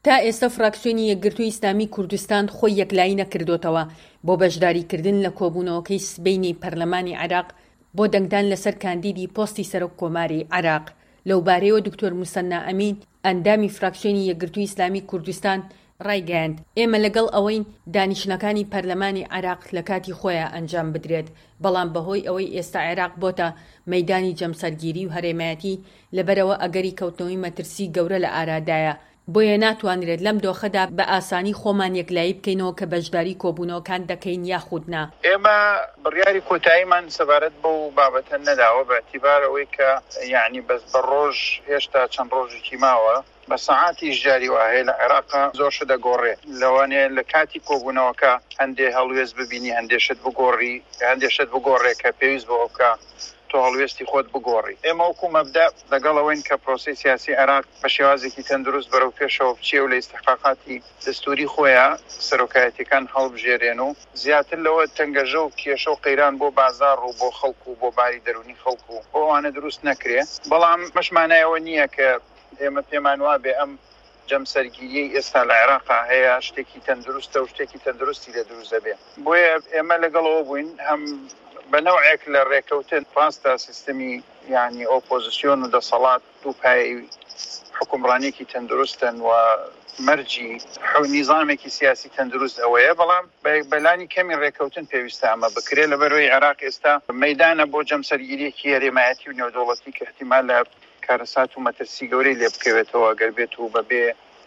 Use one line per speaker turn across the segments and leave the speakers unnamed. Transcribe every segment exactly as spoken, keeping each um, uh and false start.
تا ئێستا فراکسیۆنی یەکگرتووی ئیسلامی کوردستان خۆی یەکلایی نەکردوتەوە بۆ بەشداریکردن لە کۆبوونەوەکەی سبەینی پەرلەمانی عێراق بۆ دەنگدان لەسەر کاندیدی پۆستی سەرۆک کۆماری عێراق. لەو بارەیەوە دکتۆر موسەنا ئەمین ئەندامی فراکسیۆنی یەکگرتووی ئیسلامی کوردستان ڕایگەیاند ئێمە لەگەڵ ئەوەی دانیشتنەکانی پەرلەمانی عێراق لە کاتی خۆیان ئەنجام بدرێت، بەڵام بەهۆی ئەوەی ئێستا عێراق بۆتە مەیدانی جەمسەرگیری و هەرێمایەتی لەبەرەوە ئەگەری کەوتنەوەی مەترسی گەورە لە ئارادایە، بۆیە ناتوانرێت لەم دۆخەدا بە ئاسانی خۆمان یەکلایی بکەینەوە کە بەشداری کۆبوونەوەکان دەکەین یاخود نا.
ئێمە بڕیاری کۆتاییمان سەبارەت بەو بابەتە نەداوە بە ئەتیبارەوەی کە یعنی بەس بە ڕۆژ هێشتا چەند ڕۆژێکی ماوە بە سەعاتی ژاری وهەیە لە عێراقا زۆرش دەگۆڕێ، لەوانێ لە کاتی کۆبوونەوەکە هەندێ هەڵوێست ببینی هەندێشت بگۆڕی هەندێشت بگۆڕێ کە پێویست بۆ ئەوکە تۆ هەڵوێستی خۆت بگۆڕی. ئێمە وەکو مەبدە لەگەڵەوەین کە پرۆسی سیاسی عێراق بە شێوازێکی تەندروست بەرەو پێشەوە بچێ و لە ئیستحقاقاتی دەستوری خۆیان سەرۆکایەتیەکان هەڵبژێرێن و زیاتر لەوە تەنگەژە و کێشە و قەیران بۆ بازار و بۆ خەڵکو و بۆ باری دەرونی خەڵکو و بۆ ئەوانە دروست نەکرێ. بەڵام مەشمانایەوە نییە کە ئێمە پێمان وابێ ئەم جەمسەرگیریەی ئێستا لە عێراقا هەیە شتێکی تەندروستە و شتێکی تەندروستی لە دروست دەبێ. بۆیە ئێمە لەگەڵەوە بووین هەم بەنەوعێک لە ڕێکەوتن ڕاستە سیستەمی یعنی ئۆپۆزیسیۆن و دەسەڵات دوو پایەی حکومڕانێکی تەندروستن و مەرجی نیزامێکی سیاسی تەندروست ئەوەیە، بەڵام بەلانی کەمی ڕێکەوتن پێویستە ئەمە بکرێ لەبەرەوەی عێراق ئێستا مەیدانە بۆ جەمسەرگیریەکی هەرێمایەتی و نێودەوڵەتی کە احتیمال لە کارەسات و مەترسی گەورەی لێ بکەوێتەوە گەر بێت و بەبێ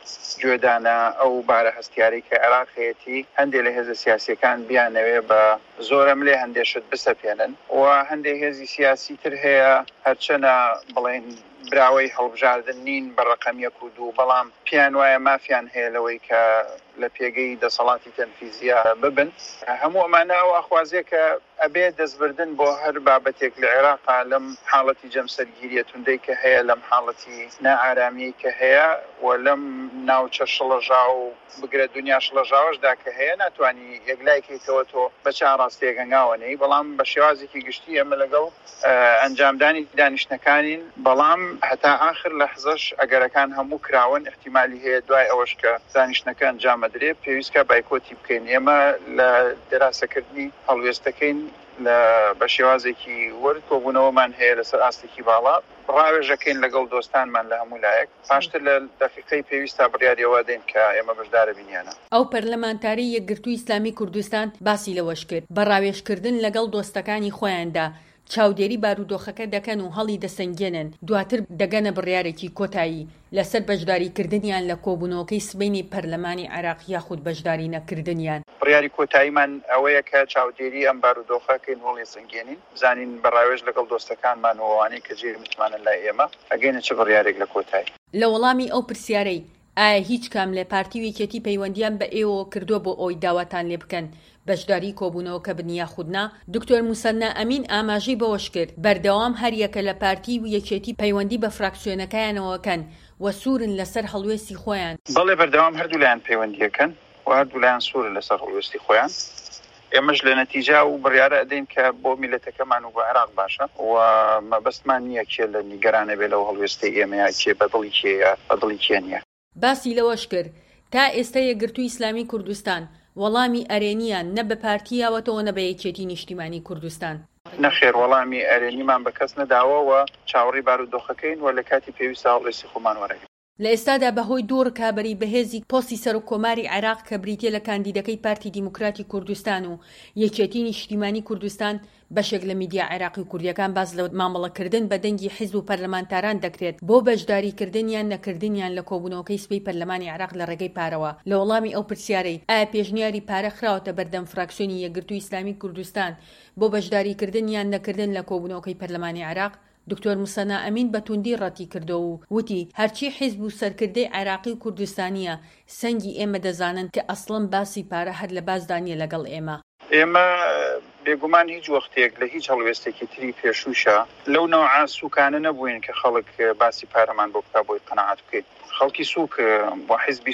گوێدانە ئەو بارە هەستیارەی کە عێراقەتی هەندێک لە هێزە سیاسیەکان بیانەوێ بە زۆرم لێ هەندێشت بسەپێنن و هەندێک هێزی سیاسی تر هەیە هەرچەنە بڵێن براوەی هەڵبژاردن نین بە ڕقەم یەک و دوو، بەڵام پیان وایە مافیان هەیە لەوەی کە لە پێگەی دەسەڵاتی تەنفیزیە ببن. هەموو ئەمانە ئەو ئەخوازیە کە ئەبێ دەستبردن بۆ هەر بابەتێک لە عێراقا لەم حاڵەتی جەمسەرگیریە توندەی کە هەیە، لەم حاڵەتی نائارامی کە هەیە و لەم ناوچە شڵەژا و بگرە دنیا شڵەژاوەشدا کە هەیە، ناتوانانی یەکلایکەیتەوە تۆ بە چ ڕاستێک هەنگاوەنەی، بەڵام بە شێوازێکی گشتی ئەمە لەگەڵ ئەنجامدانی دانیشتەکانین، بەڵام هەتا ئاخر لەحزەش ئەگەرەکان هەموو کراون احتیمالی هەیە دوای ئەوەش کە دانیشتەکە ئەنجامەدرێ پێویستکە بایکۆتی بکەین. ئێمە لە دەراسەکردنی هەڵوێستەکەین لە بە شێوازێکی وەرد کۆبوونەوەمان هەیە لەسەر ئاستێکی باڵا ڕاوێژەکەین لەگەڵ دۆستانمان لە هەموو لایەک، پاشتر لە دەقیقەی پێویستە بڕیاریەوە دەین کە ئێمە بەشدارە بینیانە.
ئەو پەرلەمانتاری یەکگرتووی ئیسلامی کوردستان باسی لەوەش کرد بە ڕاوێژکردن لەگەڵ دۆستەکانی خۆیاندا چاودێری بارودۆخەکە دەکەن و هەڵی دەسەنگێنن، دواتر دەگەنە بڕیارێکی کۆتایی لەسەر بەشداریکردنیان لە کۆبوونەوەکەی سبەینی پەرلەمانی عێراق یاخود بەشداری نەکردنیان.
بڕیاری کۆتاییمان ئەوەیە کە چاودێری ئەم بارودۆخەکەین هەڵی سەنگێنین، بزانین بەڕاوێژ لەگەڵ دۆستەکانمان و ئەوانەی کە جێ متمانن لای ئێمە ئەگەینە چه بڕیارێک لە کۆتایی.
لە وەڵامی ئەو پرسیارەی ئایا هیچ کام لە پارتی ویکێتی پەیوەندیان بە ئێوە کردووە بۆ ئەوی داواتان لێ بکەن بەشداری کۆبوونەوە کە بنیا خودنا، دکتۆر موسەنا ئەمین ئاماژەی بەوەش کرد بەردەوام هەر یەکە لە پارتی و یەکێتی پەیوەندی بە فراکسیۆنەکەیانەوەکەن و سوورن لەسەر هەڵوێستی خۆیان.
بەڵێ بەردەوام هەردوو لایەن پەیوەندیەکەن و هەردوو لایەن سوورن لەسەر هەڵوێستی خۆیان. ئێمەش لە نەتیجا و بڕیارە ئەدەین کە بۆ میلەتەکەمان و بە عێراق باشە و مەبەستمان نییە کێ لە نیگەرانە بێ لەو هەڵوێستی ئێمەیە کێ بەدڵی کێیە بەدڵی کێ نییە.
باسی لەوەش کرد تا ئێستا یەکگرتووی ئیسلامی کوردستان وەڵامی ئەرێنیان نە بە پارتیاوەتەوە نە بە یەکێتی نیشتیمانی کوردستان.
نەخێر وەڵامی ئەرێنیمان بە کەس نەداوەوە چاوەڕی بارودۆخەکەین و لە کاتی پێویستە هەڵوێستی خۆمان وەرەگرین.
لە ئێستادا بەهۆی دوو ڕکابەری بەهێزی پۆستی سەرۆک کۆماری عێراق کە بریتیە لە کاندیدەکەی پارتی دیموکراتی کوردستان و یەکێتی نیشتیمانی کوردستان بەشێک لە میدیا عێراقی و کوردیەکان باز لە مامەڵەکردن بە دەنگی حیزب و پەرلەمانتاران دەکرێت بۆ بەشداریکردنیان نەکردنیان لە کۆبوونەوەکەی سبەی پەرلەمانی عێراق لە ڕێگەی پارەوە. لە وەڵامی ئەو پرسیارەی ئایا پێشنیاری پارە خراوەتە بەردەم فراکسیۆنی یەکگرتووی ئیسلامی کوردستان بۆ بەشداریکردنیان نەکردن لە کۆبوونەوەکەی پەرلەمانی عێراق، دکتۆر موسەنا ئەمین بە توندی ڕەتی کردەوە و وتی هەرچی حیزب و سەرکردەی عێراقی و کوردستانیە سەنگی ئێمە دەزانن کە ئەسڵەن باسی پارە هەر لە بازدانیە لەگەڵ ئێمە.
ئێمە بێگومان هیچ وەختێک لە هیچ هەڵوێستێکی تری پێشوشە لەو نەوعا سوکانە نەبووین کە خەڵک باسی پارەمان بۆ بکا بۆی قەناعەت بکەیت. خەڵکی سووک بۆ حیزبی سووک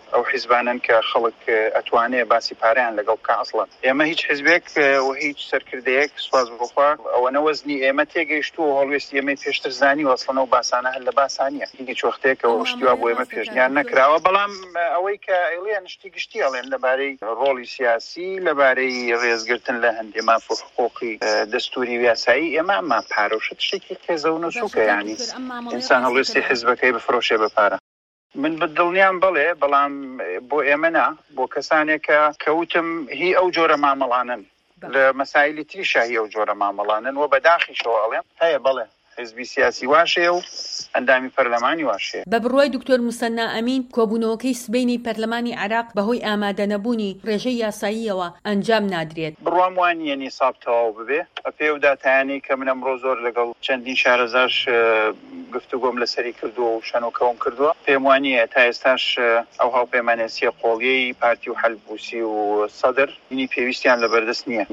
ئەو حیزبانن کە خەڵک ئەتوانێت باسی پارەیان لەگەڵ بکە ئەسڵەن. ئێمە هیچ حیزبێک و هیچ سەرکردەیەک سوپاس بخوا ئەوەنە وەزنی ئێمە تێگەیشتووە هەڵوێستی ئێمە پێشتر زانی وەسڵەنە و باسانە هەر لە باسانیە هیچ وەختێکەوە شتیوا بۆ ئێمە پێشنیان نەکراوە. بەڵام ئەوەی کە ئەڵێن شتی گشتی ئەڵێن لەبارەی ڕۆڵی سیاسی لەبارەی ڕێزگرتن لە هەندێ مافۆ حقوقی دەستوری یاسایی ئێمە ئەمە پارۆشت شتێکی خێزە و نوسوکە یانی ئینسان هەڵوێستی حیزبەکەی بفرۆشێ بە پارە. من بدڵنیان بڵێ بەڵام بۆ ئێمە نا بۆ کەسانێکە کەوتم هی ئەو جۆرە مامەڵانن لە مەسایلی تریشا هی ئەو جۆرە مامەڵانن و بەداخیشەوە ئەڵێم هەیە بڵێ حیزبی سیاسی واشەیە و ئەندامی پەرلەمانی واشەیە.
بە بڕوای دکتۆر موسەنا ئەمین کۆبوونەوەکەی سبەینی پەرلەمانی عێراق بەهۆی ئامادە نەبوونی ڕێژەی یاساییەوە ئەنجام نادرێت.
بڕوام وانە نیساب تەواو ببێ پێ و داتایانی کە من ئەمڕۆ زۆر لەگەڵ چەندین شارەزاش گفتوگۆم لەسەری کردووە و شەنۆکەوم کردووە پێم وانە تا ئێستاش ئەو هاوپەیمانە سێ قۆڵیەی پارتی و حەلبوسی و سەدر نی پێویستیان لەبەردەست نییە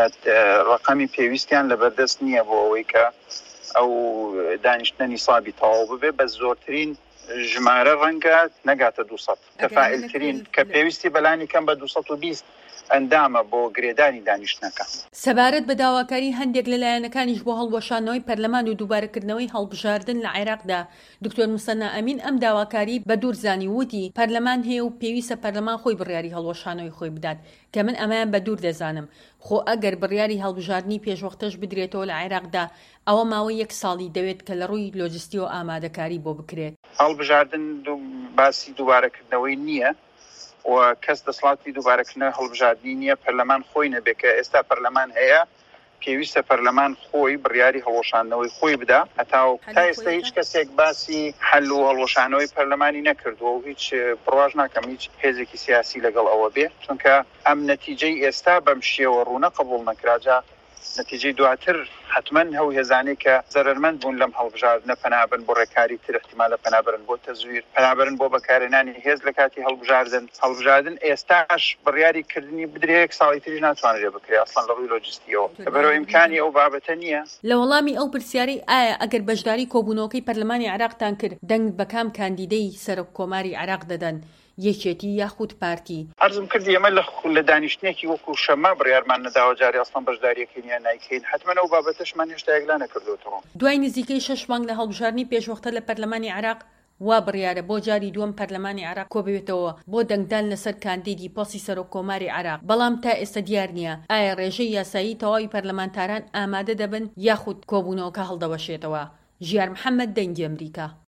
ڕقەمی پێویستیان لەبەردەست نییە بۆ ئەوەی کە ئەو دانیشتنە نیسابی تەواو ببێ بە زۆرترین ژمارە ڕەنگە نەگاتە دووسەد تەفاعلترین کە پێویستی بەلانی کەم بە دووسەد و بیست ئەندامە بۆ گرێدانی دانیشتنەکە.
سەبارەت بە داواکاری هەندێک لەلایەنەکانیش بۆ هەڵوەشانەوەی پەرلەمان و دووبارەکردنەوەی هەڵبژاردن لە عێراقدا دکتۆر موسەنا ئەمین ئەم داواکاری بە دوورزانی وتی پەرلەمان هەیە و پێویستە پەرلەمان خۆی بڕیاری هەڵوەشانەوەی خۆی بدات کە من ئەمایان بە دوور دەزانم خۆ ئەگەر بڕیاری هەڵبژاردننی پێشوەختەش بدرێتەوە لە عێراقدا ئەوە ماوەی یەک ساڵی دەوێت کە لە ڕووی لۆجستی و ئامادەکاری بۆ بکرێت.
هەڵبژاردن باسی دووبارەکردنەوەی نییە و کەس دەسڵاتی دووبارەکردنەوەی هەڵبژاردننی نییە پەرلەمان خۆی نەبێت کە ئێستا پەرلەمان هەیە پێویستە پەرلەمان خۆی بڕیاری هەڵوەشاندنەوەی خۆی بدا هەتا تا ئێستا هیچ کەسێک باسی حل و هەڵوەشانەوەی پەرلەمانی نەکردووە و هیچ بڕواژ ناکەم هیچ هێزێکی سیاسی لەگەڵ ئەوە بێ چونکە ئەم نەتیجەی ئێستا بەم شێوە ڕوونە قبوڵ نەکراجا نتیجەی دواتر حتمما هەو هێزانەی کە زەرمەند بوون لەم هەڵبژاردنە پەنابن بۆ ڕێکاری تر احتیمالە پەنابرن بۆ تەزویر پەنابرن بۆ بەکارهێنانی هێز لە کاتی هەڵبژاردن هەڵبژاردن ئێستاش بڕیاری کردنی بدرێت ساڵی تریش ناتوانرێ بکرێت ئەسڵەن لە ڕووی لۆجستیەوە بەرەو ئیمکانی ئەو بابەتە نییە.
لە وەڵامی ئەو پرسیارەی ئایا ئەگەر بەشداری کۆبوونەوەکەی پەرلەمانی عێراقتان کرد دەنگ بە کام کاندیدەی سەرۆککۆماری عێراق دەدەن یەکێتی یاخود پارتی؟
عەرزم کردی ئێمە لە دانیشتنێکی وەکو شەما بڕیارمان نەداوە جارێ ئەسڵەن بەشداریەکەی نیە نایکەین حتمما ئەو بابەتەشمان هێشتا یەکلا نەکردوێتەوە.
دوای نزیکەی شەش مانگ لە هەڵبژاردننی پێشوەختە لە پەرلەمانی عێراق وا بڕیارە بۆ جاری دووەم پەرلەمانی عێراق کۆبێتەوە بۆ دەنگدان لەسەر کاندیدی پۆستی سەرۆککۆماری عێراق بەڵام تا ئێستا دیار نییە ئایا ڕێژەی یاسایی تەواوی پەرلەمانتاران ئامادە دەبن یاخود کۆبوونەوەکە هەڵدەوەشێتەوە. ژیار محەممەد دەنگی ئەمریکا.